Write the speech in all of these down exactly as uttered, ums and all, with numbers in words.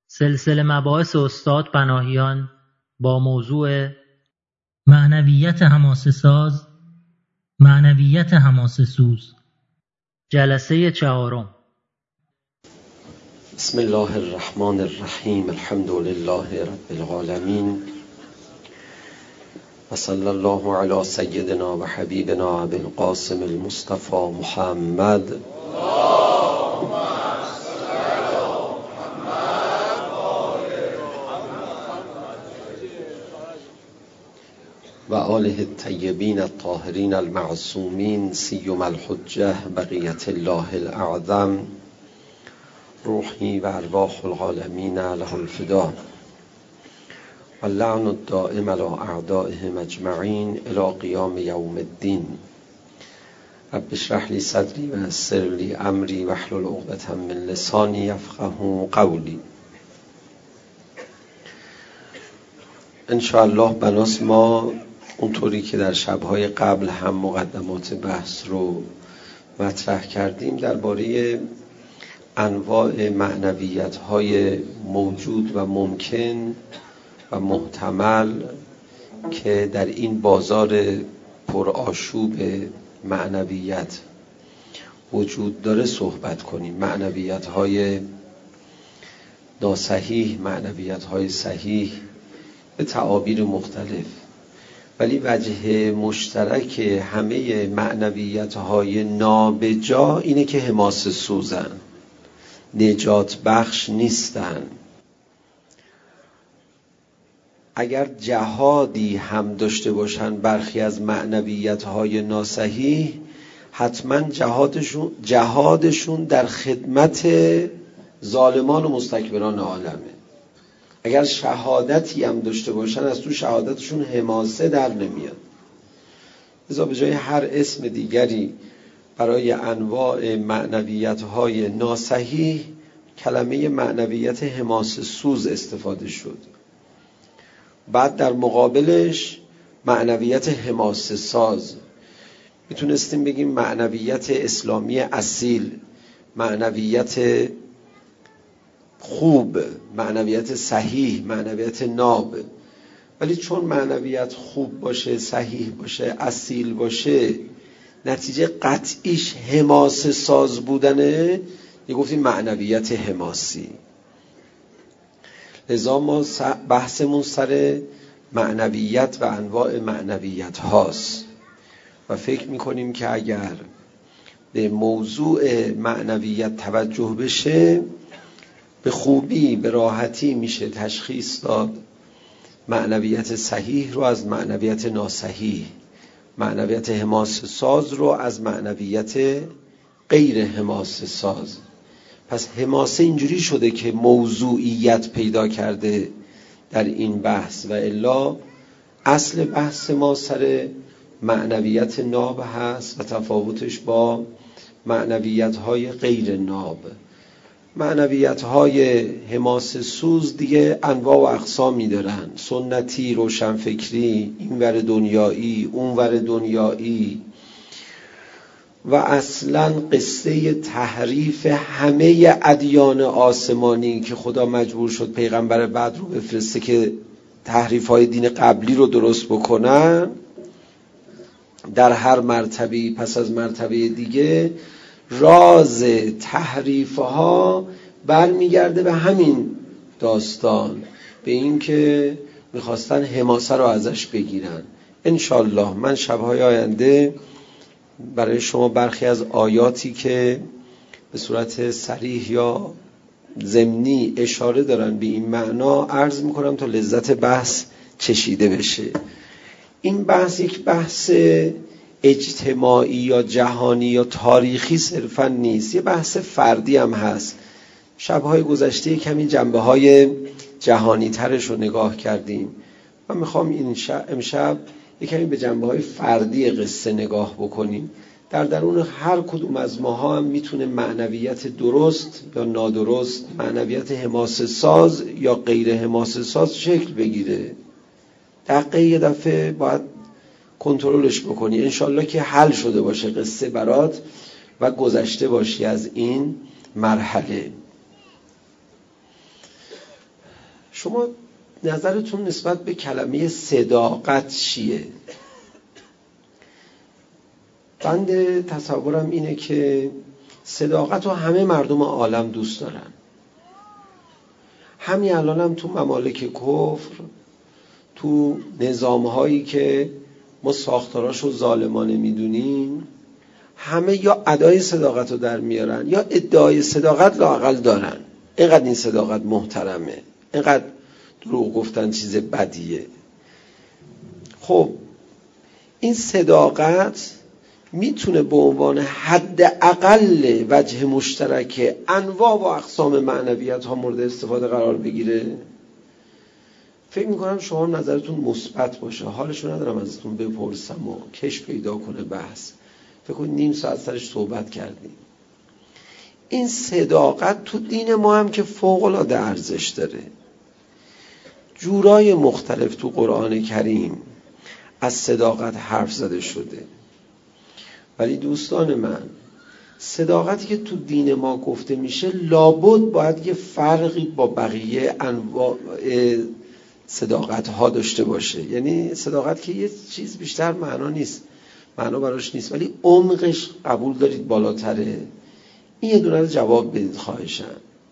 سلسله مباحث استاد پناهیان با موضوع معنویت حماسه ساز، معنویت حماسه سوز، جلسه چهارم. بسم الله الرحمن الرحیم. الحمد لله رب العالمین و صلی الله علی سیدنا و حبیبنا ابی القاسم المصطفى محمد و آله الطیبین الطاهرین المعصومین سیما الحجة بقیة الله الاعظم روحی و ارواح العالمین له الفدا و اللعن الدائم علی اعدائهم اجمعین الی قیام یوم الدین. رب اشرح لی صدری و یسر لی امری واحلل عقدة من لسانی یفقهوا قولی. انشاءالله بناس ما اونطوری که در شبهای قبل هم مقدمات بحث رو مطرح کردیم درباره انواع معنویت‌های موجود و ممکن و محتمل که در این بازار پرآشوب معنویت وجود داره صحبت کنیم. معنویت‌های ناصحیح، معنویت‌های صحیح به تعابیر مختلف، ولی وجه مشترک همه معنویت‌های نابجا اینه که حماسه سوزن، نجات بخش نیستن. اگر جهادی هم داشته باشن برخی از معنویت‌های ناصحیح، حتما جهادشون جهادشون در خدمت ظالمان و مستکبران عالمه. اگر شهادتی هم داشته باشن از تو شهادتشون حماسه در نمیاد. لذا به جای هر اسم دیگری برای انواع معنویت‌های ناصحیح کلمه معنویت حماسه سوز استفاده شد. بعد در مقابلش معنویت حماسه ساز. میتونستیم بگیم معنویت اسلامی اصیل، معنویت خوب، معنویت صحیح، معنویت ناب. ولی چون معنویت خوب باشه، صحیح باشه، اصیل باشه، نتیجه قطعیش حماسه ساز بودنه، یه گفتیم معنویت حماسی. لذا ما بحثمون سر معنویت و انواع معنویت هاست و فکر میکنیم که اگر به موضوع معنویت توجه بشه به خوبی، به راحتی میشه تشخیص داد معنویت صحیح رو از معنویت ناصحیح، معنویت حماسه ساز رو از معنویت غیر حماسه ساز. پس حماسه اینجوری شده که موضوعیت پیدا کرده در این بحث، و الا اصل بحث ما سر معنویت ناب هست و تفاوتش با معنویت های غیر ناب. معنویت های حماسه سوز دیگه انواع و اقسامی دارن، سنتی، روشنفکری، اینور دنیایی، اونور دنیایی، و اصلا قصه تحریف همه ادیان آسمانی که خدا مجبور شد پیغمبر بعد رو بفرسته که تحریف های دین قبلی رو درست بکنن، در هر مرتبه پس از مرتبه دیگه راز تحریف ها برمیگرده به همین داستان، به این که میخواستن حماسه رو ازش بگیرن. انشالله من شبهای آینده برای شما برخی از آیاتی که به صورت صریح یا ضمنی اشاره دارن به این معنا عرض میکنم تا لذت بحث چشیده بشه. این بحث یک بحث اجتماعی یا جهانی یا تاریخی صرفا نیست، یه بحث فردی هم هست. شبهای گذشته کمی جنبه های جهانی ترش رو نگاه کردیم و میخوام این شب امشب یه کمی به جنبه های فردی قصه نگاه بکنیم. در درون هر کدوم از ماها هم میتونه معنویت درست یا نادرست، معنویت حماسه ساز یا غیر حماسه ساز شکل بگیره. دقیقه یه دفعه باید کنترلش بکنی، انشالله که حل شده باشه قصه برات و گذشته باشی از این مرحله. شما نظرتون نسبت به کلمه صداقت چیه؟ بنده تصورم اینه که صداقت رو همه مردم عالم دوست دارن. همین الان هم تو ممالک کفر، تو نظام‌هایی که ما ساختاراشو ظالمانه میدونیم، همه یا ادای صداقت رو در میارن یا ادعای صداقت لااقل دارن. اینقدر این صداقت محترمه، اینقدر دروغ گفتن چیز بدیه. خب این صداقت میتونه به عنوان حد اقل وجه مشترک انواع و اقسام معنویت ها مورد استفاده قرار بگیره؟ فکر میکنم شما نظرتون مثبت باشه. حالشو ندارم ازتون بپرسم و کش پیدا کنه بحث. فکر کنید نیم ساعت سرش صحبت کردیم. این صداقت تو دین ما هم که فوق العاده ارزش داره. جورای مختلف تو قرآن کریم از صداقت حرف زده شده، ولی دوستان من، صداقتی که تو دین ما گفته میشه لابد باید یه فرقی با بقیه انواع صداقت ها داشته باشه. یعنی صداقت که یه چیز بیشتر معنا نیست، معنا براش نیست، ولی عمقش قبول دارید بالاتره. این یه دونه رو جواب بدید خواهشاً.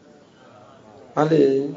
بله،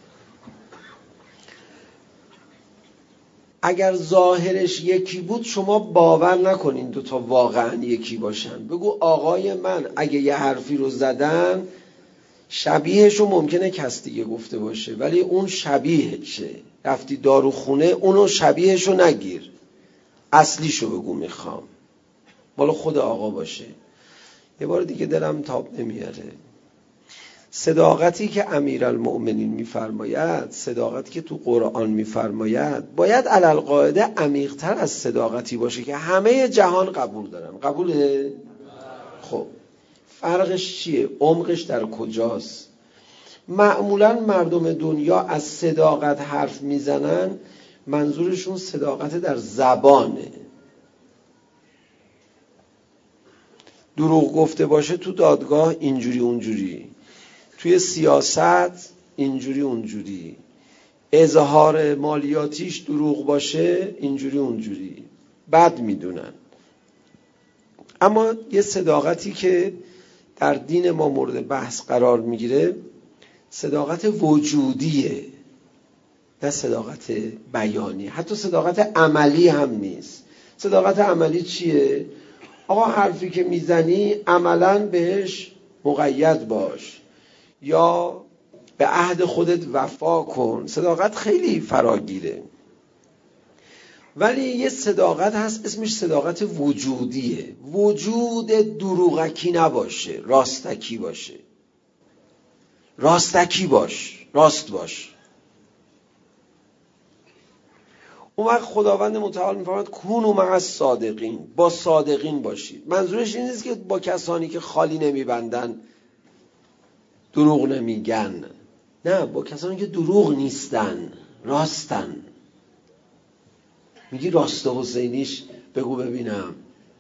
اگر ظاهرش یکی بود شما باور نکنین دوتا واقعا یکی باشن. بگو آقای من اگه یه حرفی رو زدن شبیهشو ممکنه کس دیگه گفته باشه، ولی اون شبیهشه. رفتی داروخونه اونو شبیهشو نگیر، اصلیشو بگو میخوام، مال خود آقا باشه. یه بار دیگه دلم تاب نمیاره. صداقتی که امیرالمؤمنین میفرماید، صداقتی که تو قرآن میفرماید، باید علالقاعده عمیق‌تر از صداقتی باشه که همه جهان قبول دارن. قبوله؟ خب فرقش چیه؟ عمقش در کجاست؟ معمولا مردم دنیا از صداقت حرف میزنن، منظورشون صداقت در زبانه. دروغ گفته باشه تو دادگاه اینجوری اونجوری، توی سیاست اینجوری اونجوری، اظهار مالیاتیش دروغ باشه اینجوری اونجوری، بد میدونن. اما یه صداقتی که در دین ما مورد بحث قرار میگیره صداقت وجودیه، نه صداقت بیانی. حتی صداقت عملی هم نیست. صداقت عملی چیه؟ آقا حرفی که میزنی عملاً بهش مقید باش یا به عهد خودت وفا کن. صداقت خیلی فراگیره. ولی یه صداقت هست اسمش صداقت وجودیه. وجود دروغکی نباشه، راستکی باشه. راستکی باش، راست باش. اون وقت خداوند متعال میفرماید کونوا مع الصادقین، با صادقین باشید. منظورش این نیست که با کسانی که خالی نمیبندن دروغ نمیگن، نه، با کسانی که دروغ نیستن، راستن. میگی راست حسینیش بگو ببینم.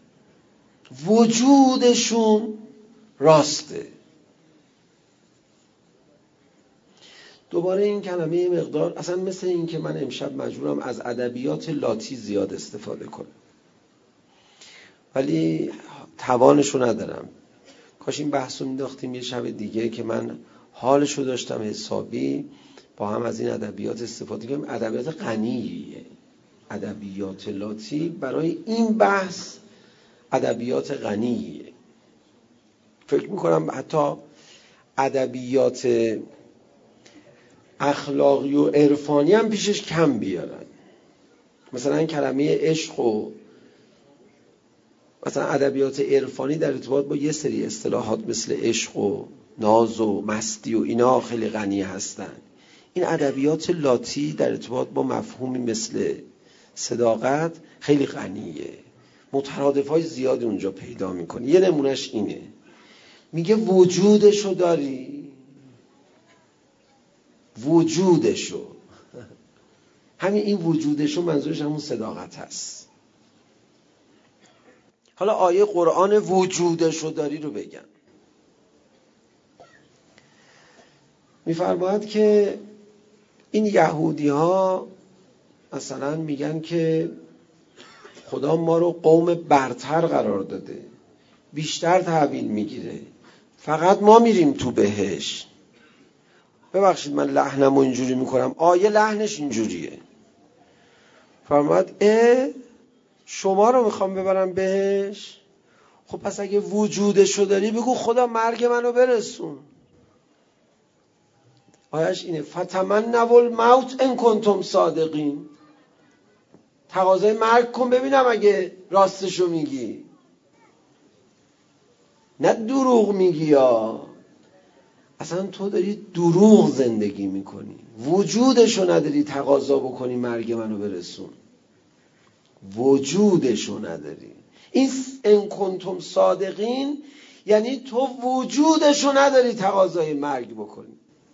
وجودشون راسته. دوباره این کلمه مقدار اصلا مثل این که من امشب مجبورم از ادبیات لاتی زیاد استفاده کنم، ولی توانشو ندارم. کاش این بحثو مینداختیم یه شب دیگه که من حالشو داشتم حسابی با هم از این ادبیات استفاده کنیم. ادبیات غنیه. ادبیات لاتی برای این بحث ادبیات غنیه. فکر میکنم حتی ادبیات اخلاقی و عرفانی هم پیشش کم بیارن. مثلا کلمه عشق و مثلا ادبیات عرفانی در ارتباط با یه سری اصطلاحات مثل عشق و ناز و مستی و اینا خیلی غنی هستن. این ادبیات لاتی در ارتباط با مفهومی مثل صداقت خیلی غنیه. مترادف‌های زیادی اونجا پیدا میکنی. یه نمونهش اینه، میگه وجودشو داری، وجودشو. همین این وجودشو منظورش همون صداقت هست. حالا آیه قرآن وجودشو داری رو بگم. میفرماید که این یهودی ها مثلا میگن که خدا ما رو قوم برتر قرار داده، بیشتر تحویل میگیره، فقط ما میریم تو بهشت. ببخشید من لحنمو اینجوری میکنم، آیه لحنش اینجوریه. فرمود اه شما رو میخوام ببرم بهشت، خب پس اگه وجودشو داری بگو خدا مرگ منو برسون. آیش اینه فتمنوا الموت ان کنتم صادقین. تقاضای مرگ کن ببینم اگه راستشو میگی، نه دروغ میگی. یا اصلا تو داری دروغ زندگی میکنی، وجودشو نداری تقاضا بکنی مرگ منو برسون، وجودشو نداری. این ان کنتم صادقین یعنی تو وجودشو نداری تقاضای مرگ بکنی.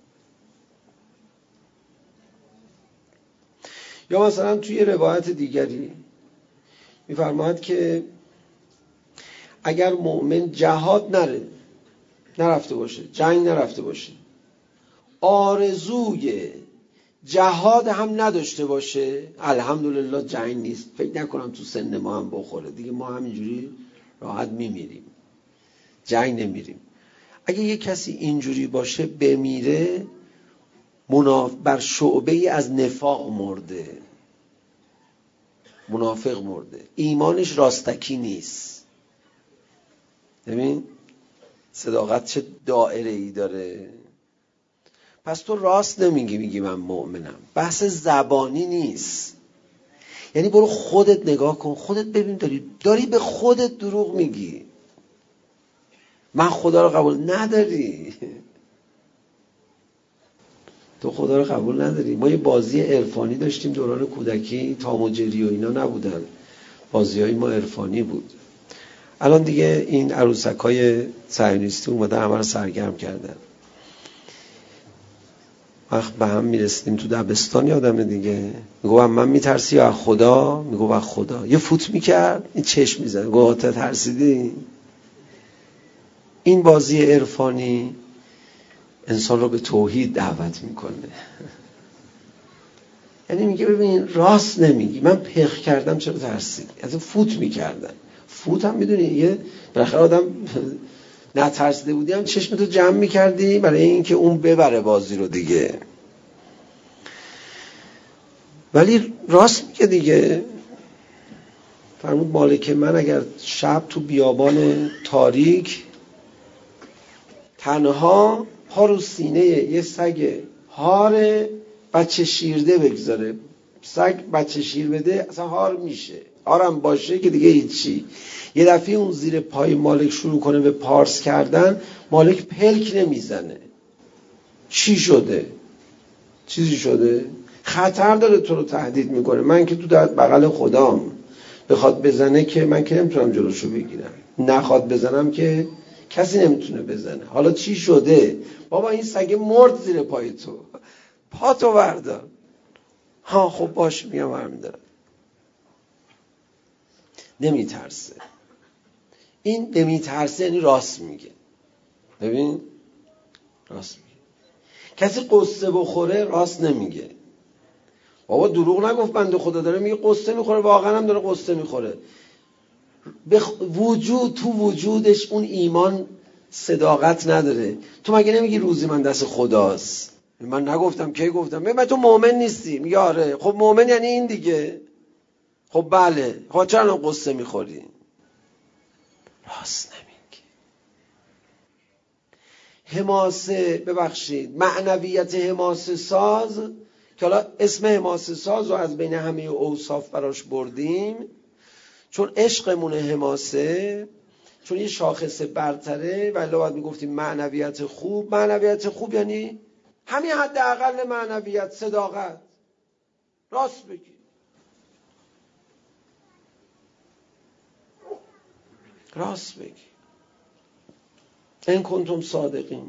یا مثلا توی روایت دیگری میفرماید که اگر مؤمن جهاد نره نرفته باشه، جنگ نرفته باشه، آرزوی جهاد هم نداشته باشه، الحمدلله جنگ نیست، فکر نکنم تو سن ما هم بخوره دیگه، ما همینجوری راحت میمیریم، جنگ نمیریم. اگه یه کسی اینجوری باشه بمیره، مناف... بر شعبه ای از نفاق مرده، منافق مرده، ایمانش راستکی نیست. ببین صداقت چه دایره ای داره. پس تو راست نمیگی، میگی من مؤمنم. بحث زبانی نیست، یعنی برو خودت نگاه کن، خودت ببین داری داری به خودت دروغ میگی. من خدا رو قبول نداری، تو خدا رو قبول نداری. ما یه بازی عرفانی داشتیم دوران کودکی، تام و جری و اینا نبودن، بازی‌های ما عرفانی بود. الان دیگه این عروسک‌های صهیونیستی اومدن همه رو سرگرم کردن. وقت به هم میرسیدیم تو دبستان، یادمه دیگه، میگم من میترسی از خدا، میگم از خدا، یه فوت میکرد این چشم میزنه، گفت تا ترسیدی. این بازی عرفانی انسان رو به توحید دعوت میکنه. یعنی میگه ببین راست نمیگی، من پخ کردم چرا ترسیدی، از فوت میکردن. فوت هم میدونی یه بالاخره آدم نترسیده بودی هم چشمتو جمع میکردی برای اینکه اون ببره بازی رو دیگه. ولی راست میگه دیگه. فرمود مالک من اگر شب تو بیابان تاریک تنها پا رو سینه یه سگ هار بچه شیرده بگذاره، سگ بچه شیر بده اصلا هار میشه، هارم باشه که دیگه هیچی. یه دفعه اون زیر پای مالک شروع کنه به پارس کردن، مالک پلک نمیزنه. چی شده؟ چیزی شده؟ خطر داره، تو رو تهدید میکنه. من که تو در بغل خدام، بخواد بزنه که من که نمیتونم جلوشو بگیرم، نخواد بزنم که کسی نمیتونه بزنه. حالا چی شده؟ بابا این سگه مرد زیر پای تو، پا تو بردار. ها خب باش میام برمی دارم. نمیترسه. این نمیترسه یعنی راست میگه. ببین راست میگه. کسی قصه بخوره راست نمیگه. بابا دروغ نگفت بنده خدا، داره میگه قصه میخوره، واقعا هم داره قصه میخوره. بخ... وجود تو وجودش اون ایمان صداقت نداره. تو مگه نمیگی روزی من دست خداست؟ من نگفتم، کی گفتم؟ من تو مؤمن نیستی. میگه آره. خب مؤمن یعنی این دیگه. خب بله. خب چرا قصه میخوری؟ راست نمیگی. حماسه، ببخشید، معنویت حماسه ساز که حالا اسم حماسه ساز رو از بین همه اوصاف براش بردیم، چون عشقمون حماسه، چون یه شاخص برتره، ولی باید میگفتیم معنویت خوب. معنویت خوب یعنی همین حداقل معنویت، صداقت، راست بگی. راست بگی. ان کنتم صادقین.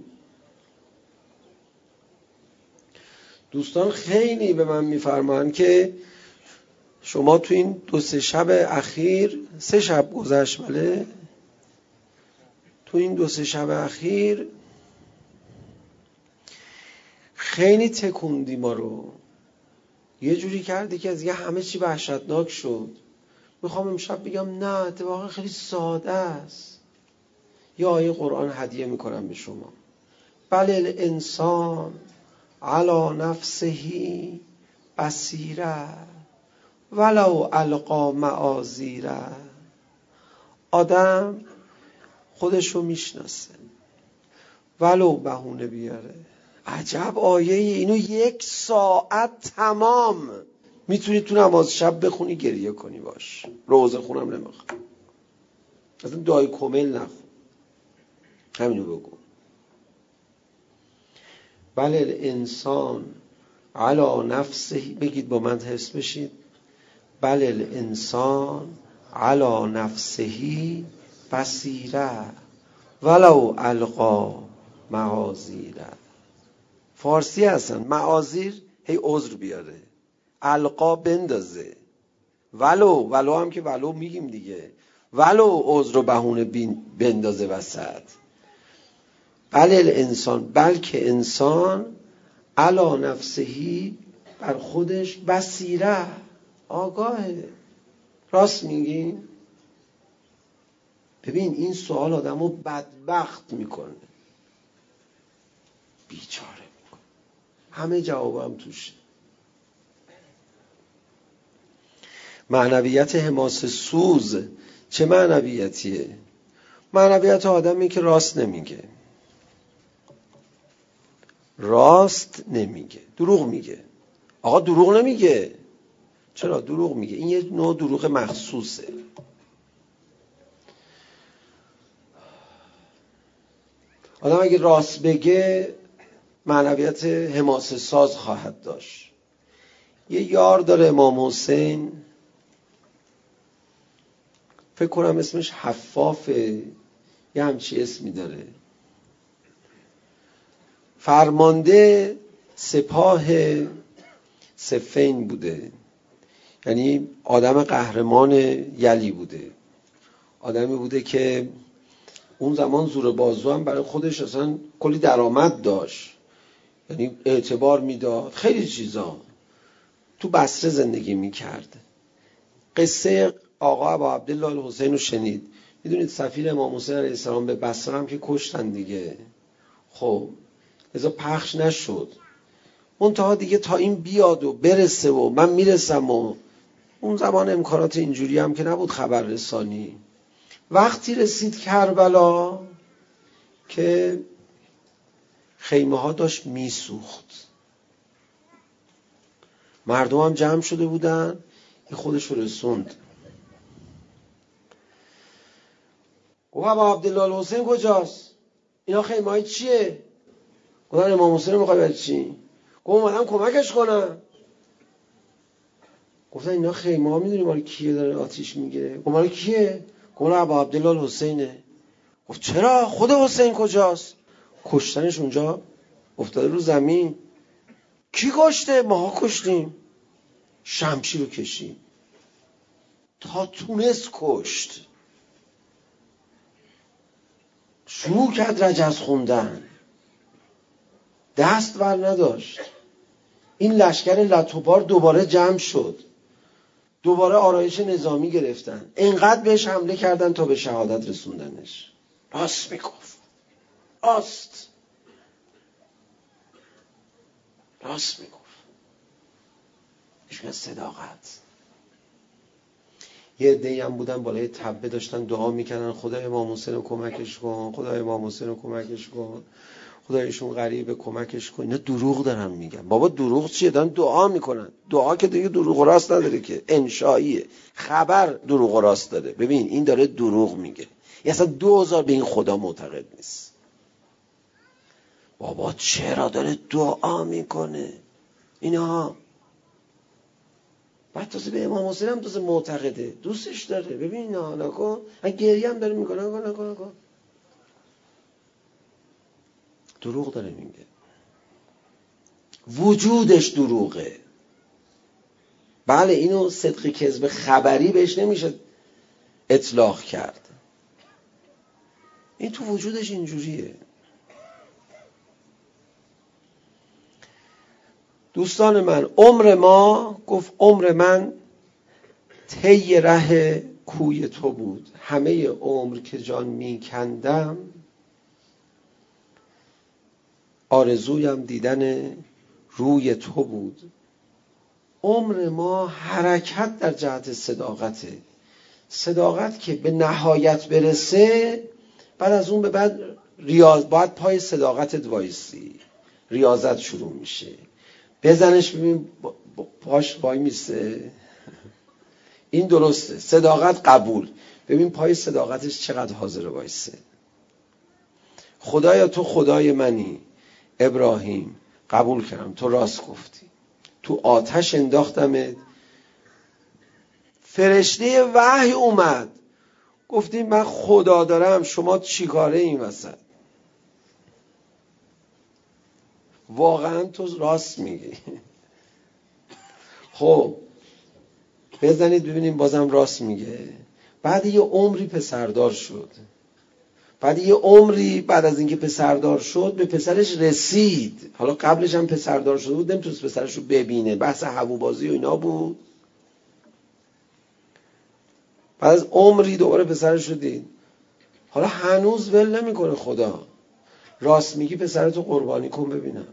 دوستان خیلی به من میفرمان که شما تو این دو سه شب اخیر، سه شب گذشت، بله، تو این دو سه شب اخیر خیلی تکوندی ما رو، یه جوری کردی که از یه همه چی وحشتناک شد. میخوام امشب بگم نه، اتفاقا خیلی ساده است. یه آیه قرآن هدیه میکنم به شما. بل الانسان علی نفسه بصیره ولو القی معاذیره. آدم خودشو میشناسه ولو بهونه بیاره. عجب آیه ای، اینو یک ساعت تمام میتونی تو نماز شب بخونی، گریه کنی باش. روزه خونم نمیخوام، اصلا دعای کمیل نخون، همینو بگو. بل الانسان علی نفسه، بگید با من حفظ بشید. بل الانسان علی نفسه بصیره ولو القی معاذیره. فارسی هستن معاذیر هی عذر بیاره، القا بندازه، ولو ولو هم که ولو میگیم دیگه، ولو عذر و بهونه بندازه وسط. بل الانسان، بلکه انسان علی نفسهی، بر خودش بصیره، آگاهه. راست میگین؟ ببین این سوال آدمو بدبخت میکنه، بیچاره میکنه، همه جوابم توشه. معنویت حماسه سوز چه معنویتیه؟ معنویت آدمی که راست نمیگه، راست نمیگه، دروغ میگه. آقا دروغ نمیگه. چرا دروغ میگه؟ این یه نوع دروغ مخصوصه. آدم اگه راست بگه معنویت حماسه ساز خواهد داشت. یه یار داره امام حسین، فکر کنم اسمش حفافه، یه همچی اسمی داره، فرمانده سپاه صفین بوده، یعنی آدم قهرمان یلی بوده، آدمی بوده که اون زمان زور بازو هم برای خودش اصلا کلی درآمد داشت، یعنی اعتبار میداد، خیلی چیزا. تو بصره زندگی میکرد. قصه آقا ابا عبدالله الحسین رو شنید. میدونید سفیر امام حسین علیه السلام به بصره هم که کشتن دیگه. خب ازا پخش نشد، منتها دیگه تا این بیاد و برسه و من میرسم، و اون زمان امکانات اینجوری هم که نبود خبررسانی. وقتی رسید کربلا که خیمه ها داشت میسوخت، مردم هم جمع شده بودن، این خودش رو رسوند. گفت ابا عبدالله الحسین کجاست؟ اینا خیمه های چیه؟ گفتن امام حسین رو میخوای برای چی؟ گفت اومدم کمکش کنم. گفتن اینا خیمه ها میدونی مال کیه داره آتیش میگیره؟ گفت مال کیه؟ گفت ابا عبدالله الحسینه. گفت چرا؟ خود حسین کجاست؟ کشتنش اونجا افتاده رو زمین. کی کشته؟ ماها کشتیم. شمشیر رو کشید تا تونست کشت. شروع کرد رجز خوندن، دست ور نداشت. این لشکر لتوبار دوباره جمع شد، دوباره آرایش نظامی گرفتن، انقدر بهش حمله کردن تا به شهادت رسوندنش. راست میگفت، راست راست میگفت، ایشون صداقت. یه عده‌ای هم بودن بالای تپه داشتن دعا میکردن خدا امام حسین رو کمکش کن، خدا امام حسین رو کمکش کن، خدایشون غریبه کمکش کن. اینا دروغ دارن میگن. بابا دروغ چیه؟ دارن دعا میکنن. دعا که دیگه دروغ و راست نداره که، انشاییه. خبر دروغ و راست داره. ببین این داره دروغ میگه، این اصلا دو هزار به این خدا معتقد نیست. بابا چرا داره دعا میکنه اینا؟ بعد تازه به امام حسین هم تازه معتقده، دوستش داره. ببین نه نکن، گریه هم داره میکنه، نکن نکن نکن. دروغ داره میگه، وجودش دروغه. بله اینو صدق کذب خبری بهش نمیشه اطلاق کرد، این تو وجودش اینجوریه. دوستان من، عمر ما، گفت عمر من طی ره کوی تو بود، همه عمر که جان می کندم آرزویم دیدن روی تو بود. عمر ما حرکت در جهت صداقته. صداقت که به نهایت برسه، بعد از اون به بعد ریاض، باید پای صداقتت وایسی، ریاضت شروع میشه. بزنش ببین پاش وای میسته، این درسته. صداقت قبول، ببین پای صداقتش چقدر حاضر وایسه. خدایا تو خدای منی، ابراهیم قبول کردم، تو راست گفتی، تو آتش انداختمت. فرشته وحی اومد، گفتی من خدا دارم، شما چی کاره این وسط؟ واقعا تو راست میگی. خب بزنید ببینیم بازم راست میگه. بعد یه عمری پسردار شد، بعد یه عمری بعد از اینکه پسردار شد به پسرش رسید. حالا قبلش هم پسردار شده بود، نمیتونست پسرش رو ببینه، بحث هوابازی و اینا بود. بعد از عمری دوباره پسرش رو دید. حالا هنوز ول نمیکنه خدا. راست میگی پسرتو قربانی کن ببینم.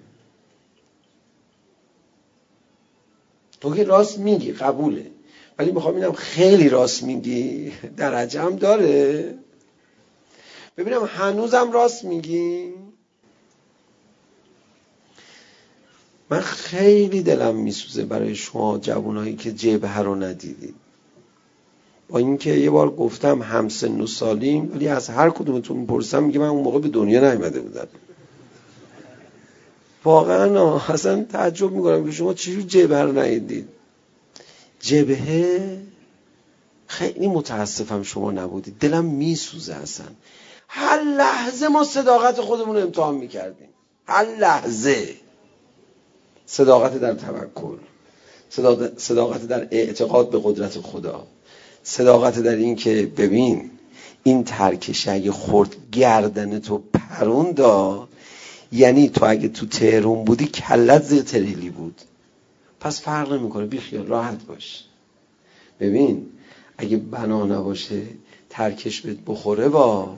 تو که راست میگی قبوله، ولی میخوام ببینم خیلی راست میگی، درجه هم داره، ببینم هنوزم راست میگی. من خیلی دلم میسوزه برای شما جوانایی که جبهه رو ندیدید. با اینکه یه بار گفتم همسن و سالیم، ولی از هر کدومتون میپرسم میگه من اون موقع به دنیا نیامده بودم. واقعا اصلا تعجب میکنم که شما چجور جبهه رو ندیدید. جبهه خیلی متاسفم شما نبودید، دلم میسوزه. اصلا هر لحظه ما صداقت خودمون رو امتحان میکردیم، هر لحظه. صداقت در توکل، صداقت در اعتقاد به قدرت خدا، صداقت در این که ببین این ترکش اگه خورد گردن تو پروندا، یعنی تو اگه تو تهرون بودی کلت زیر تریلی بود، پس فرق نمیکنه، بی خیال راحت باش. ببین اگه بنا نباشه ترکش بهت بخوره، با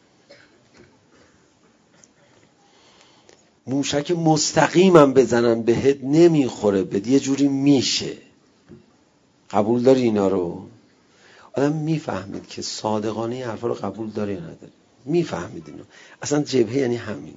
موشک مستقیمم بزنن بهت نمیخوره، بهت یه جوری میشه. قبول داری اینا رو؟ آدم میفهمید که صادقانه این حرفا رو قبول داره یا نداره، میفهمید اینو. اصلا جبهه یعنی همینه.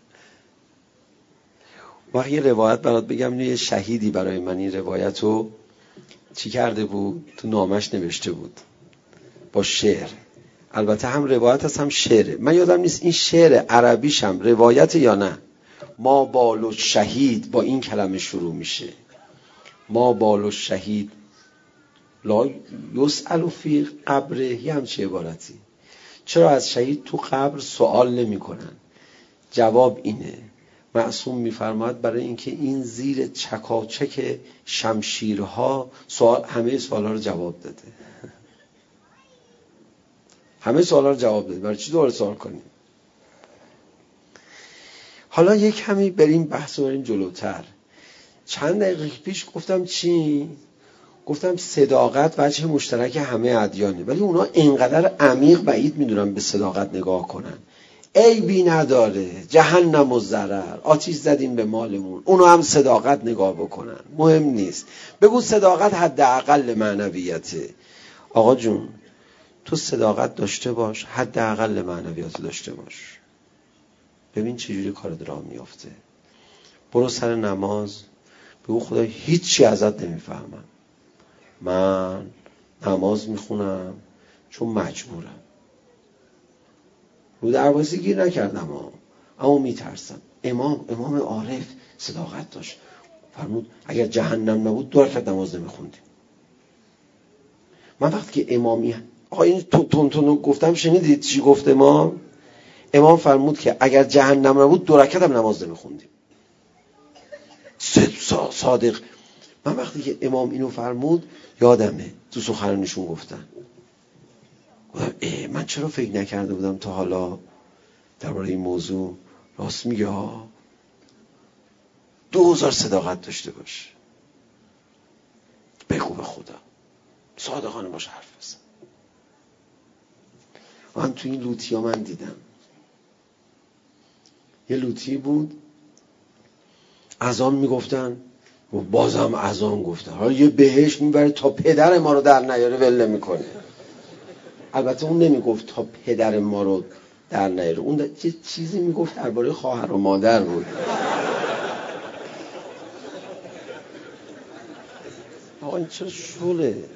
وقتی یه روایت برات بگم، یه شهیدی برای من این روایت رو چی کرده بود، تو نامش نوشته بود با شعر. البته هم روایت هست هم شعره، من یادم نیست این شعر عربیش هم روایت یا نه. ما بالو شهید با این کلمه شروع میشه، ما بالو شهید لا یسأل فی قبره، یه همچه عبارتی. چرا از شهید تو قبر سوال نمی کنن؟ جواب اینه، معصوم میفرماید برای اینکه این زیر چکاچک شمشیرها سوال، همه سوالا رو جواب داده. همه سوالا رو جواب داده، برای چی دوباره سوال کنیم؟ حالا یک کمی بریم بحث بریم جلوتر. چند دقیقه پیش گفتم چی؟ گفتم صداقت وجه مشترک همه ادیانه، ولی اونا اینقدر عمیق بعید میدونن به صداقت نگاه کنن. عیبی نداره، جهنم و ضرر، آتیش زدیم به مالمون، اونا هم صداقت نگاه بکنن، مهم نیست. بگو صداقت حداقل معنویته. آقا جون تو صداقت داشته باش، حداقل معنویات داشته باش، ببین چجوری کارت راه میافته. برو سر نماز، بگو خدا هیچی ازت نمیفهمم، من نماز میخونم چون مجبورم، رو دروازه گیر نکردم ها، اما میترسم. امام امام عارف صداقت داشت، فرمود اگر جهنم نبود دو رکعت نماز نمیخوندیم. من وقتی که امامی آقا این تون تون گفتم شنیدید چی گفت امام؟ امام فرمود که اگر جهنم نبود دو رکعت هم نماز نمیخوندیم. صادق. من وقتی که امام اینو فرمود یادمه تو سخنرانیشون گفتن، من چرا فکر نکرده بودم تا حالا درباره این موضوع. راست میگه ها، دوزار صداقت داشته باش، بگو به خدا، صادقانه باش حرف بزن. من تو این لوتی ها من دیدم یه لوتی بود اذان میگفتن و بازم اذان گفتن، حالا یه بهش میبره تا پدر ما رو در نیاره ول میکنه. البته اون نمیگفت تا پدر ما رو در نیاره، اون چه چیزی میگفت درباره خواهر و مادر بود. آقا این چرا شوله؟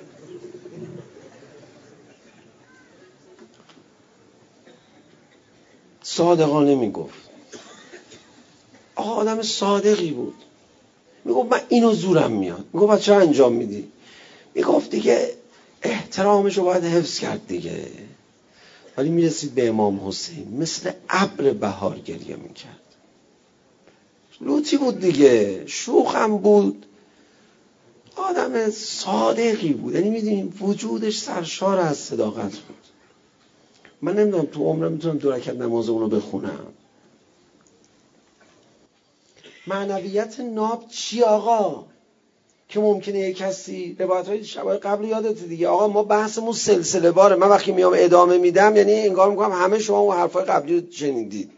صادقانه میگفت. آقا آدم صادقی بود. میگفت من اینو زورم میاد. میگفت بچه انجام میدی؟ میگفت دیگه احترامشو باید حفظ کرد دیگه. ولی میرسید به امام حسین مثل ابر بهار گریه میکرد. لوتی بود دیگه، شوخم بود، آدم صادقی بود. یعنی میدونیم وجودش سرشار از صداقت بود. من نمیدونم تو عمرم میتونم دو رکعت نماز اونو بخونم. معنویت ناب چی آقا؟ که ممکنه یک کسی روایت های شبای قبل یادت دیگه، آقا ما بحثمون سلسله واره، من وقتی میام ادامه میدم یعنی انگار میکنم همه شما اون حرفای قبلی رو شنیدید.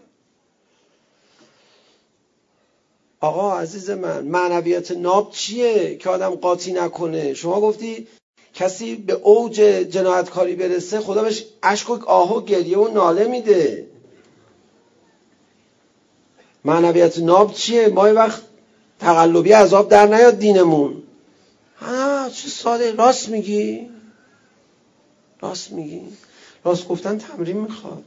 آقا عزیز من، معنویت ناب چیه که آدم قاطی نکنه؟ شما گفتی کسی به اوج جنایتکاری برسه خدا بهش اشک و آه و گریه و ناله میده. معنویت ناب چیه؟ ما یه وقت تقلبی عذاب در نیاد دینمون. ها چه ساده. راست میگی؟ راست میگی؟ راست گفتن تمرین میخواد.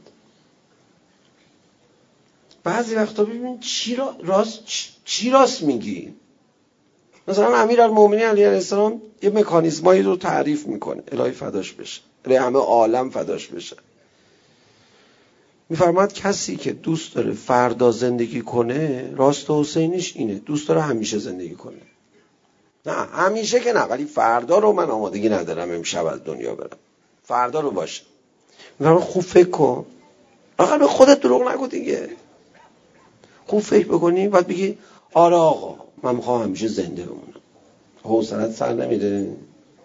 بعضی وقتا ببین چی را راست چی راست میگی. مثلا امیرالمومنین علیه السلام یه مکانیزمایی رو تعریف میکنه، الهی فداش بشه، الهی همه عالم فداش بشه. میفرماد کسی که دوست داره فردا زندگی کنه، راست حسینیش اینه، دوست داره همیشه زندگی کنه. نه همیشه که نه، ولی فردا رو من آمادگی ندارم امشب از دنیا برم، فردا رو باشه. میفرماد خوب فکر کن، آقا به خودت دروغ نگو دیگه. خوب فکر بکنی بعد بگی آره آقا من میخوام همیشه زنده بمونم. حوصله‌ات سر نمیره؟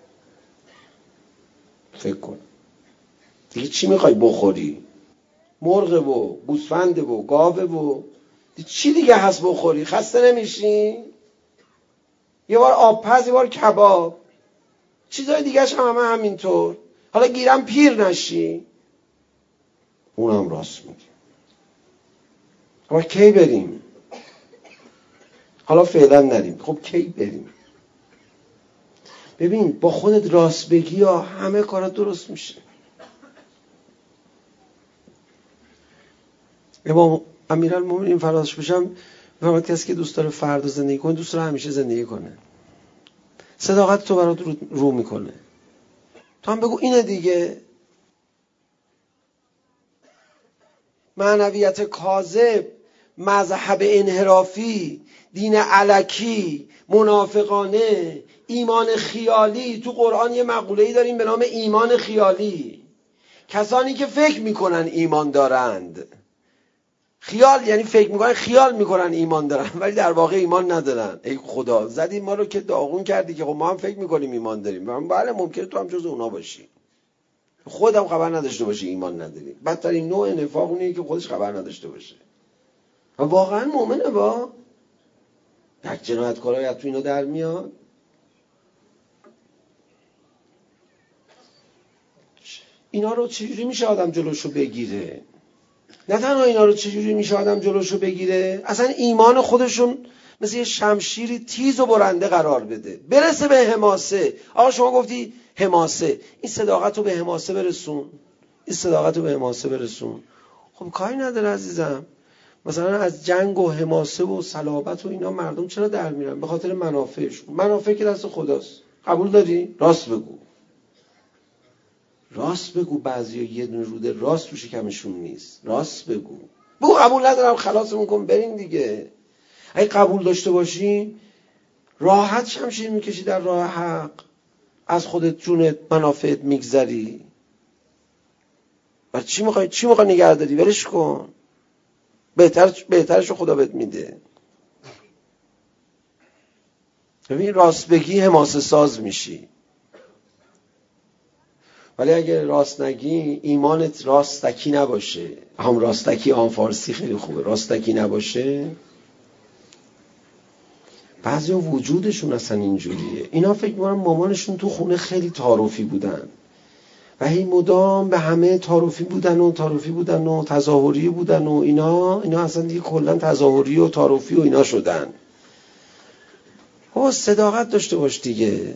فکر کن دیگه چی میخوای بخوری؟ مرغ و گوسفند و گاوه و چی دیگه هست بخوری؟ خسته نمیشی؟ یه بار آبپز، یه بار کباب، چیزای دیگه‌ش هم همه همینطور. حالا گیرم پیر نشی. اونم راست میگی. اما کی بریم؟ حالا فعلا نریم. خب کی بریم؟ ببین با خودت راست بگی یا همه کارا درست میشه. امام امیرالمومنین فرازش بشم فرمود کسی که دوست داره فردا زندگی کنه دوست داره همیشه زندگی کنه. صداقت تو برات رو, رو میکنه. تو هم بگو اینه دیگه. معنویت کاذب، مذهب انحرافی، دین الکی، منافقانه، ایمان خیالی. تو قرآن یه مقوله‌ای داریم به نام ایمان خیالی. کسانی که فکر میکنن ایمان دارند. خیال یعنی فکر میکنن، خیال میکنن ایمان دارن ولی در واقع ایمان ندارن. ای خدا زدی ما رو که داغون کردی که خب ما هم فکر میکنیم ایمان داریم. بله ممکنه تو هم جز اونا باشی، خودم خبر نداشته باشی ایمان نداری. بدترین نوع نفاق اونیه که خودش خبر نداشته باشه و واقعا مؤمنه. با یک جنایتکارای از تو اینا در میاد. اینا رو چجوری میشه آدم جلوشو بگیره؟ نه تنها اینا رو چجوری میشه آدم جلوشو بگیره، اصلا ایمان خودشون مثل یه شمشیری تیز و برنده قرار بده، برسه به حماسه. آقا شما گفتی حماسه، این صداقت رو به حماسه برسون، این صداقت رو به حماسه برسون. خب کاری نداره عزیزم. مثلا از جنگ و حماسه و صلابت و اینا مردم چرا در میرن؟ به خاطر منافعشون. منافع که دست خداست. قبول داری؟ راست بگو. راست بگو. بعضیا یه دونه روده راست تو شکمشون نیست. راست بگو. بگو قبول ندارم، خلاصمون کن بریم دیگه. اگه قبول داشته باشی راحت شمشیر میکشی در راه حق، از خودت جونت منافعت میگذری. و چی میخوای چی میخوای نگه داری؟ ولش کن. بهتر بهترشو خدا بهت میده. ببین راست بگی حماسه ساز میشی، ولی اگه راست نگی ایمانت راستکی نباشه، هم راستکی آن فارسی خیلی خوبه، راستکی نباشه. بعضی ها وجودشون اصلا اینجوریه. اینا فکر می‌کنن مامانشون تو خونه خیلی تعارفی بودن و هی مدام به همه تعارفی بودن و تعارفی بودن و تظاهری بودن و اینا اینا اصلا دیگه کلا تظاهری و تعارفی و اینا شدن. او صداقت داشته باش دیگه.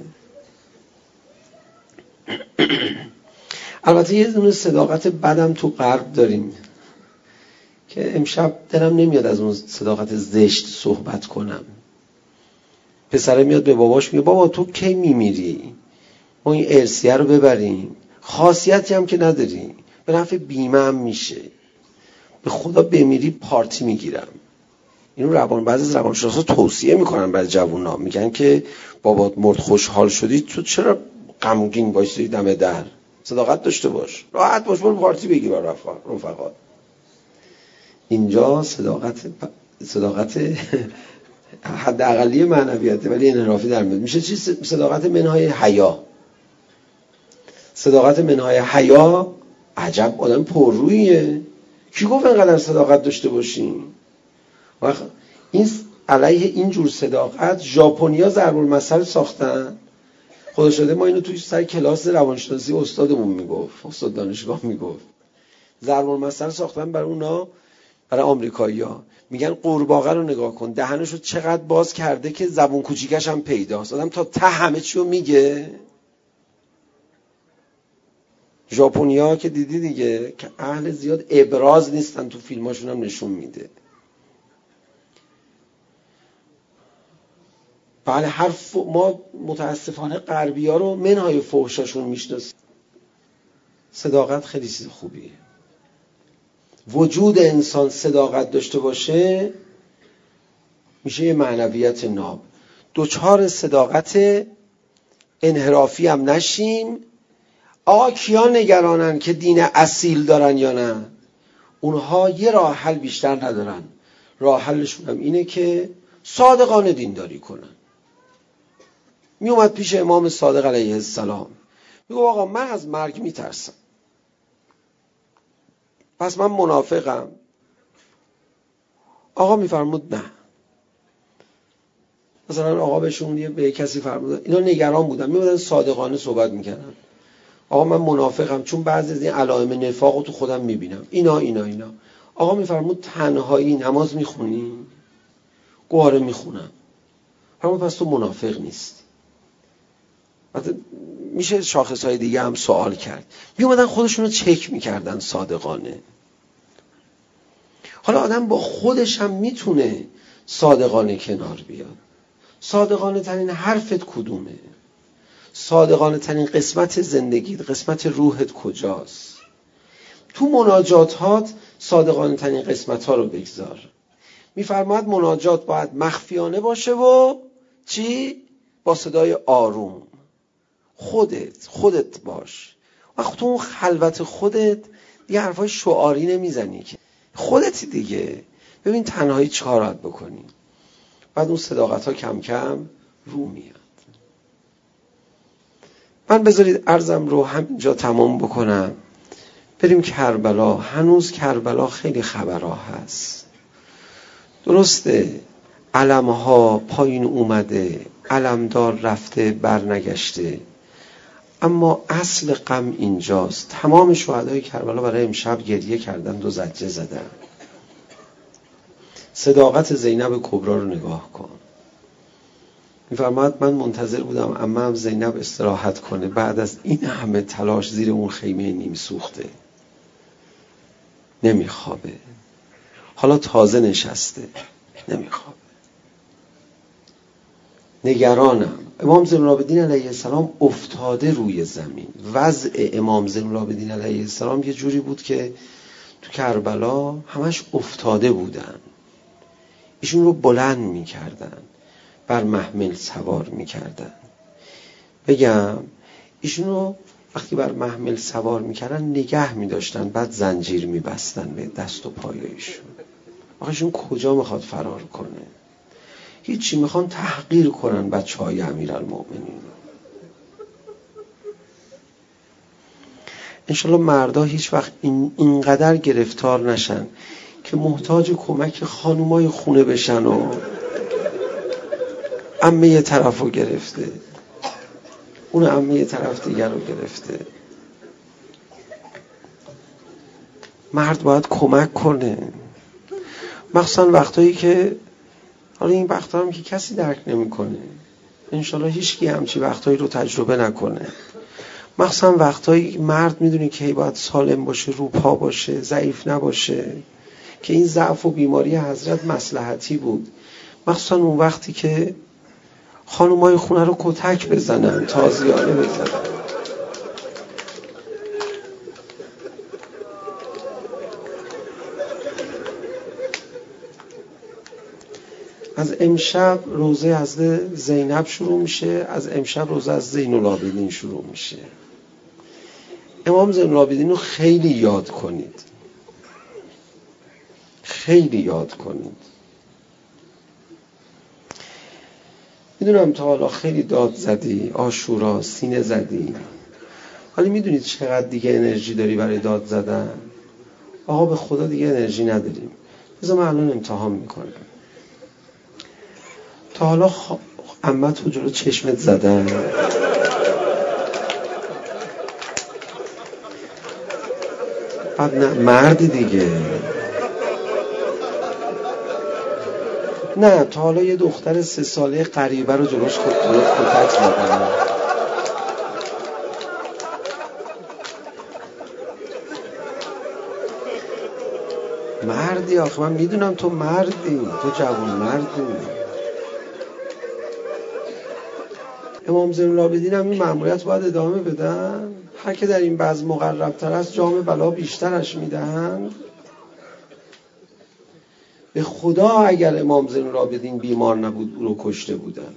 البته یه دونه صداقت بدم تو غرب داریم که امشب دلم نمیاد از اون صداقت زشت صحبت کنم. پسره میاد به باباش میگه بابا تو کی میمیری؟ ما این ارثیه رو ببریم. خاصیتی هم که نداری، به نفع بیمه هم میشه. به خدا بمیری پارتی میگیرم. اینو روان بعضی از روانشناسا توصیه میکنن برای جوونا، میگن که بابات مرد خوشحال شدی تو چرا غمگین باشی دم در؟ صداقت داشته باش، راحت باش، برو پارتی بگیر با رفقا. اینجا صداقت صداقت حداقلی معنویاته ولی انحرافی در میاد. میشه چی؟ صداقت منهای حیا. صداقت منهای حیا. عجب آدم پررویه. کی گفت اینقدر صداقت داشته باشین؟ این علیه این جور صداقت ژاپنیا ضرب المثل ساختن. خدا شده ما اینو توی سر کلاس روانشناسی استادمون میگفت، استاد دانشگاه میگفت. ضرب المثل ساختن برای اونا، برای آمریکایی‌ها. میگن قورباغه رو نگاه کن، دهنشو چقدر باز کرده که زبون کوچیکش هم پیداست. آدم تا ته همه چی رو میگه. ژاپنیا که دیدی دیگه که اهل زیاد ابراز نیستن، تو فیلماشون هم نشون میده. بله حرف ما متاسفانه غربی‌ها رو منهای فحشاشون میشناسیم. صداقت خیلی چیز خوبیه. وجود انسان صداقت داشته باشه میشه یه معنویت ناب. دوچار صداقت انحرافی هم نشیم. آقا کیا نگرانن که دین اصیل دارن یا نه؟ اونها یه راه حل بیشتر ندارن. راه حلشون هم اینه که صادقانه دینداری کنن. می اومد پیش امام صادق علیه السلام میگه آقا من از مرگ میترسم، پس من منافقم. آقا میفرمود نه. مثلا آقا بهشون یه به کسی فرمود، اینا نگران بودن، میومدن صادقانه صحبت میکردن. آقا من منافقم چون بعضی از این علائم نفاق رو تو خودم میبینم، اینا اینا اینا. آقا میفرمود تنهایی نماز میخونی؟ گواره میخونم. فرمود پس تو منافق نیستی. میشه شاخصهای دیگه هم سوال کرد. میومدن خودشون رو چک میکردن صادقانه. حالا آدم با خودش هم میتونه صادقانه کنار بیاد. صادقانه ترین حرفت کدومه؟ صادقانه ترین قسمت زندگیت، قسمت روحت کجاست؟ تو مناجاتات صادقانه ترین قسمت ها رو بگذار. میفرماید مناجات باید مخفیانه باشه و چی؟ با صدای آروم. خودت خودت باش. وقت تو اون خلوت خودت دیگه حرفای شعاری نمیزنی که خودتی دیگه. ببین تنهایی چهارت بکنی، بعد اون صداقت ها کم کم رو میاد. من بذارید عرضم رو همینجا تمام بکنم، بریم کربلا. هنوز کربلا خیلی خبرها هست. درسته علمها پایین اومده، علمدار رفته برنگشته، اما اصل غم اینجاست. تمام شهدای کربلا برای امشب گریه کردن و زجه زدن. صداقت زینب کبرا رو نگاه کن. میفرماد من منتظر بودم عمم زینب استراحت کنه بعد از این همه تلاش زیر اون خیمه نیم سوخته. نمیخوابه. حالا تازه نشسته. نمیخوابه. نگرانم. امام زین العابدین علیه السلام افتاده روی زمین. وضع امام زین العابدین علیه السلام یه جوری بود که تو کربلا همش افتاده بودن. ایشون رو بلند میکردن، بر محمل سوار میکردن. بگم ایشون رو وقتی بر محمل سوار میکردن نگه میداشتن، بعد زنجیر میبستن به دست و پای ایشون. آخه ایشون کجا میخواد فرار کنه؟ هیچی، میخوان تحقیر کنن بچه های امیرالمؤمنین. انشالله مردا هیچ وقت این اینقدر گرفتار نشن که محتاج کمک خانومای خونه بشن و عمه یه طرف رو گرفته، اون عمه یه طرف دیگر رو گرفته. مرد باید کمک کنه، مخصوصا وقتایی که حالا این وقتا هم که کسی درک نمی کنه، انشالله هیچ کی همچی وقتایی رو تجربه نکنه. مخصوصا وقتایی مرد میدونه که باید سالم باشه، رو پا باشه، ضعیف نباشه، که این ضعف و بیماری حضرت مصلحتی بود. مخصوصا اون وقتی که خانومای خونه رو کتک بزنن، تازیانه بزنن. از امشب روزه حضرت زینب شروع میشه، از امشب روزه از زین العابدین شروع میشه. امام زین العابدین رو خیلی یاد کنید، خیلی یاد کنید. میدونم تا حالا خیلی داد زدی، عاشورا سینه زدی، ولی میدونید چقدر دیگه انرژی داری برای داد زدن؟ آقا به خدا دیگه انرژی نداریم. بذار من الان امتحان میکنم. تا حالا خ... عمت رو جلو چشمت زدن؟ بعد نه مرد دیگه. نه تا حالا یه دختر سه ساله غریبه رو جلوش کتک زدن؟ مردی آخه، من میدونم تو مردی، تو جوان مردی. امام زین العابدین هم این مأموریت باید ادامه بدن. هر که در این بزم مقرب‌تر است جام بلا بیشترش میدهند. به خدا اگر امام زین العابدین بیمار نبود او رو کشته بودن.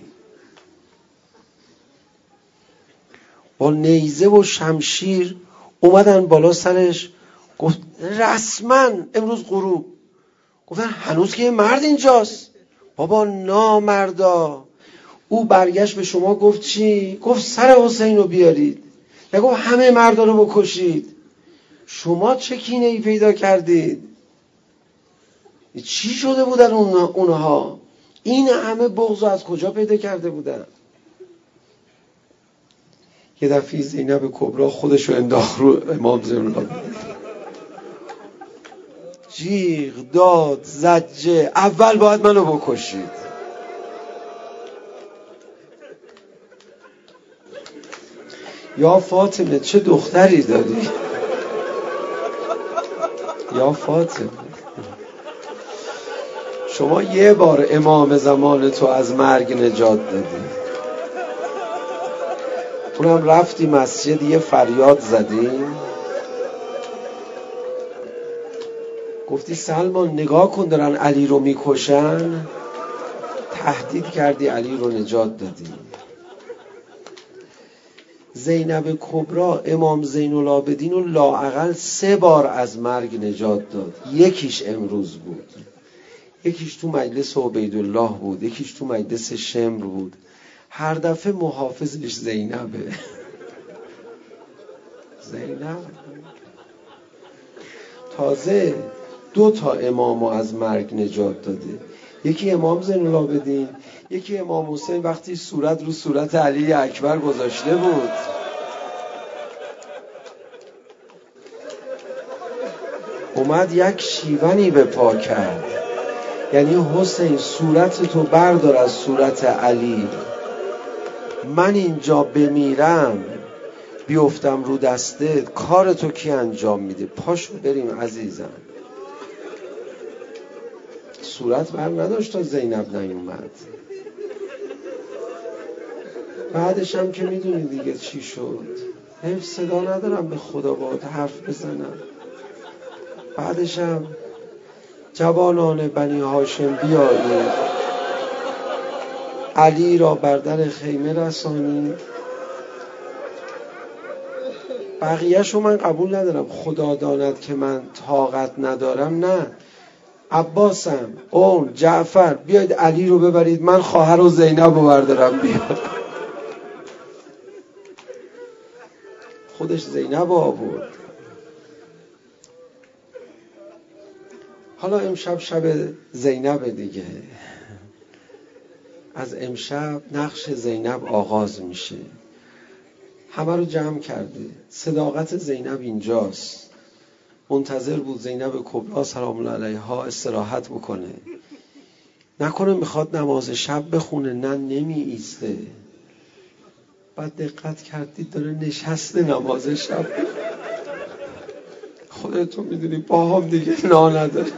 با نیزه و شمشیر اومدن بالا سرش، گفت رسما امروز غروب گفتن هنوز که یه مرد اینجاست. بابا نامردا. او برگشت به شما گفت چی؟ گفت سر حسین رو بیارید، یا گفت همه مردا رو بکشید. شما چه کینه ای پیدا کردید؟ چی شده بودن اونها؟ این همه بغض از کجا پیدا کرده بودن؟ یه دفعه زینب کبرا خودشو انداخت رو امام زین العابدین، جیغ داد زجه، اول باید منو بکشید. یا فاطمه چه دختری داری، یا فاطمه شما یه بار امام زمان تو از مرگ نجات دادی، اونم رفتی مسجد یه فریاد زدی، گفتی سلمان نگاه کن دارن علی رو میکشن، تهدید کردی علی رو نجات دادی. زینب کبرا امام زین العابدین رو لااقل سه بار از مرگ نجات داد. یکیش امروز بود، یکیش تو مجلس عبیدالله بود، یکیش تو مجلس شمر بود. هر دفعه محافظش زینبه. زینب تازه دو تا امامو از مرگ نجات داده، یکی امام زین العابدین، یکی امام حسین وقتی صورت رو صورت علی اکبر گذاشته بود. اومد یک شیونی به پا کرد، یعنی حسین صورت تو بردار از صورت علی، من اینجا بمیرم بیفتم رو دستت، کار تو کی انجام میده؟ پاشو بریم عزیزم. صورت بر نداشت تا زینب نیومد. بعدش هم که میدونی دیگه چی شد. حیف صدا ندارم به خدا باهات حرف بزنم. بعدش هم جوانان بنی هاشم بیایید، علی را بر در خیمه رسانید. بقیه‌شو من قبول ندارم، خدا داند که من طاقت ندارم، نه. عباسم، اون جعفر، بیاید علی رو ببرید، من خواهر و زینب رو بردارم بیاد. خودش زینب آورد. حالا امشب شب زینب دیگه. از امشب نقش زینب آغاز میشه. همه رو جمع کرده. صداقت زینب اینجاست. منتظر بود زینب کبرا سلام الله علیها استراحت بکنه. نکنه میخواد نماز شب بخونه، نه نمی ایسته. بعد دقت کردید داره نشسته نماز شب. خودتون میدونی باهام دیگه نا نداره.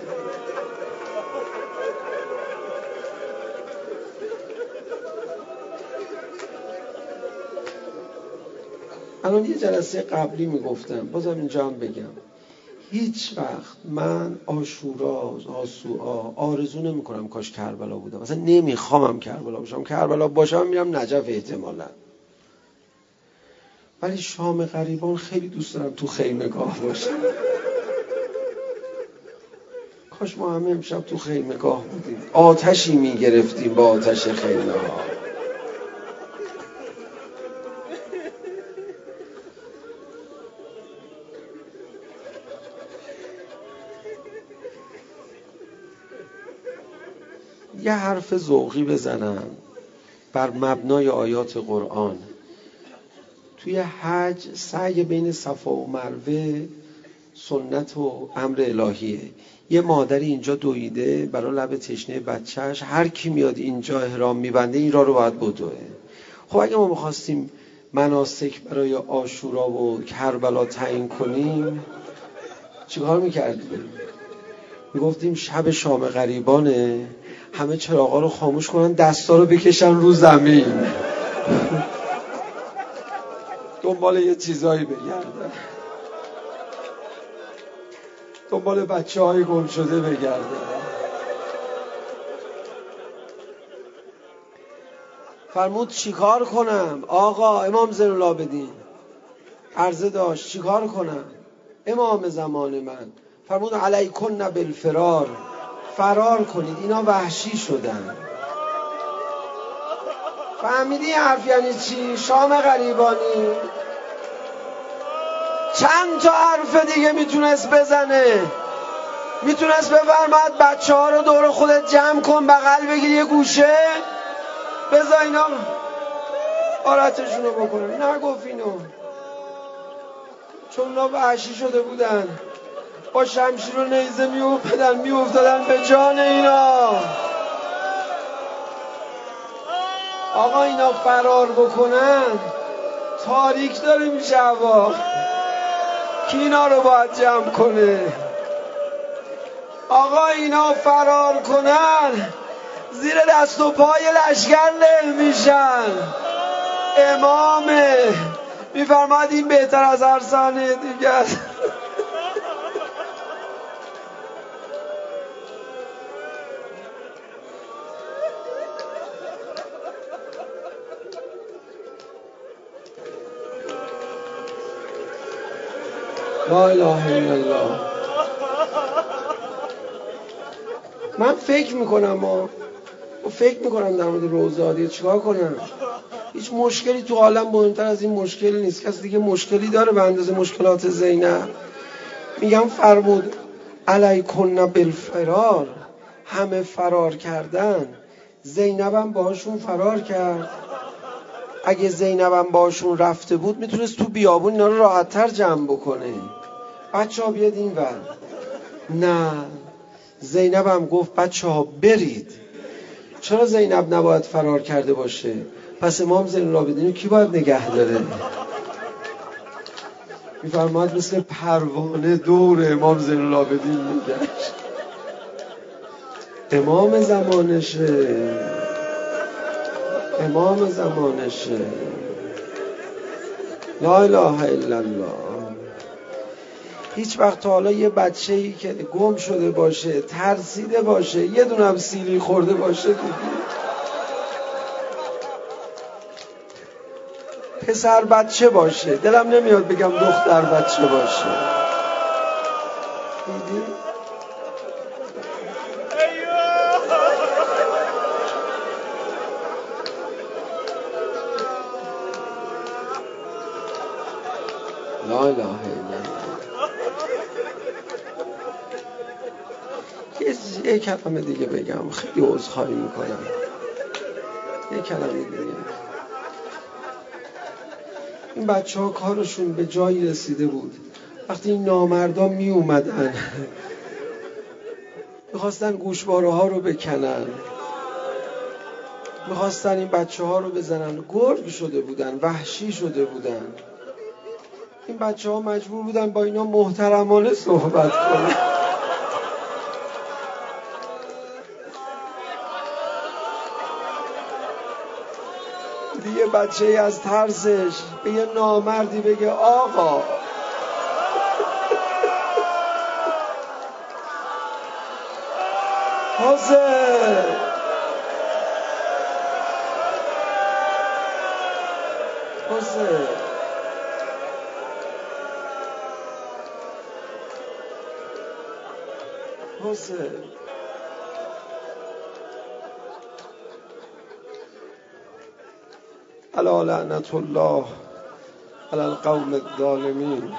الان یه جلسه قبلی میگفتم، بازم اینجا هم بگم، هیچ وقت من عاشورا، آسوعا آرزو نمی کنم کاش کربلا بودم. مثلا نمیخوامم کربلا باشم. کربلا باشم میرم نجف احتمالا. ولی شام غریبان خیلی دوست دارم تو خیمگاه باشم. کاش ما همه امشب تو خیمگاه بودیم، آتشی میگرفتیم با آتش خیمه ها. یه حرف ذوقی بزنم بر مبنای آیات قرآن. توی حج سعی بین صفا و مروه سنت و امر الهیه. یه مادری اینجا دویده برای لب تشنه بچهش، هر کی میاد اینجا احرام میبنده این را رو باید بدوه. خب اگه ما میخواستیم مناسک برای عاشورا و کربلا تعیین کنیم چیکار میکردیم؟ میگفتیم شب شام غریبانه، همه چراغا رو خاموش کنن، دستا رو بکشن رو زمین، دنبال یه چیزایی بگردن، دنبال بچه های گم شده بگردن. فرمود چیکار کنم آقا؟ امام زین العابدین عرضه داشت چیکار کنم امام زمان من؟ فرمود علیکن بالفرار، فرار کنید، اینا وحشی شدن. فهمیدی حرف یعنی چی؟ شام غریبانی چند تا حرف دیگه میتونست بزنه. میتونست بفرماد بچه ها رو دور خودت جمع کن، بغل بگیر یه گوشه بذار اینا آرتشونو بکنن. نگفت اینو، چون اونا وحشی شده بودن، با شمشیر و نیزه میافتادن میافتادن به جان اینا. آقا اینا فرار بکنن تاریک داره میشه هوا، کی اینا رو باید جمع کنه؟ آقا اینا فرار کنن زیر دست و پای لشکر له میشن. امامه میفرماد این بهتر از هر صحنه دیگه است. لا اله الا الله. من فکر میکنم ما فکر میکنم در مورد روضه عالیه چیکار کنم. هیچ مشکلی تو عالم مهمتر از این مشکل نیست. کسی دیگه مشکلی داره به اندازه مشکلات زینب؟ میگم فرمود علیکن بالفرار، همه فرار کردن، زینبم باهاشون فرار کرد. اگه زینبم باهاشون رفته بود میتونست تو بیابون اینا رو راحت‌تر جمع بکنه. بچه ها بیاد این ور. نه، زینبم گفت بچه ها برید. چرا زینب نباید فرار کرده باشه؟ پس امام زین العابدین کی باید نگه داره؟ میفرماد مثل پروانه دور امام زین العابدین میگشت. امام زمانشه، امام زمانشه. لا اله الا الله. هیچ وقت حالا یه بچه‌ای که گم شده باشه، ترسیده باشه، یه دونم سیلی خورده باشه دیدی؟ پسر بچه باشه، دلم نمیاد بگم دختر بچه باشه، دیدی؟ لا اله الا الله. یه کلمه دیگه بگم، خیلی عذرخواهی میکنم. یه کلمه دیگه. این بچه ها کارشون به جایی رسیده بود وقتی این نامردان می اومدن میخواستن گوشواره ها رو بکنن، میخواستن این بچه ها رو بزنن، گرگ شده بودن، وحشی شده بودن. این بچه ها مجبور بودن با اینا محترمانه صحبت کنن. دیگه بچه ای از ترسش به یه نامردی بگه آقا حسین حسین حسین الا لعنت الله علی القوم الظالمین.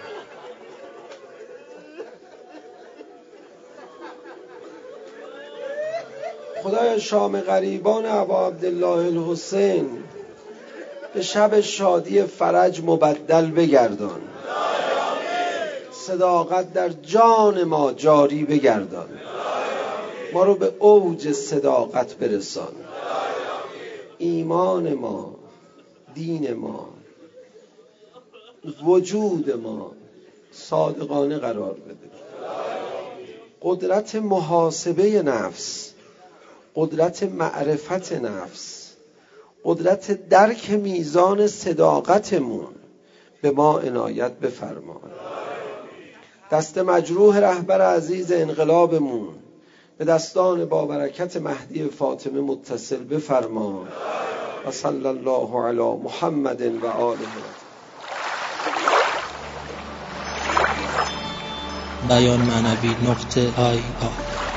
خدای شام غریبان ابا عبدالله الحسین به شب شادی فرج مبدل بگردان، صداقت در جان ما جاری بگردان، ما رو به اوج صداقت برسان، ایمان ما، دین ما، وجود ما صادقانه قرار بده. قدرت محاسبه نفس، قدرت معرفت نفس، قدرت درک میزان صداقتمون به ما عنایت بفرما. دست مجروح رهبر عزیز انقلابمون به دستان با برکت مهدی فاطمه متصل بفرما. و صلی الله علی محمد و آله. بیان معنوی نقطه آی آر